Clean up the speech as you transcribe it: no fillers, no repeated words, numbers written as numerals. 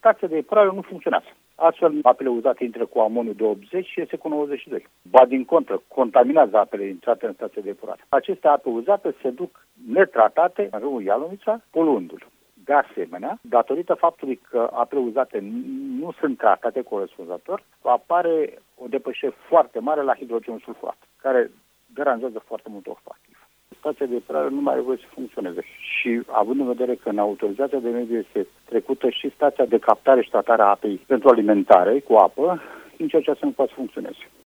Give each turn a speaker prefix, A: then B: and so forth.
A: stația de epurare nu funcționează. Astfel, apele uzate intră cu amoniu de 80 și iese cu 92. Ba din contră, contaminează apele intrate în stația de epurare. Aceste ape uzate se duc netratate în râul Ialomița, poluându-l. De asemenea, datorită faptului că apele uzate nu sunt tratate corespunzător, apare o depășire foarte mare la hidrogenul sulfurat, care deranjează foarte mult ofa activ. Stația de epurare nu mai are voie să funcționeze. Și având în vedere că în autorizația de mediu este trecută și stația de captare și tratare a apei pentru alimentare cu apă, nici aceasta nu poate să funcționeze.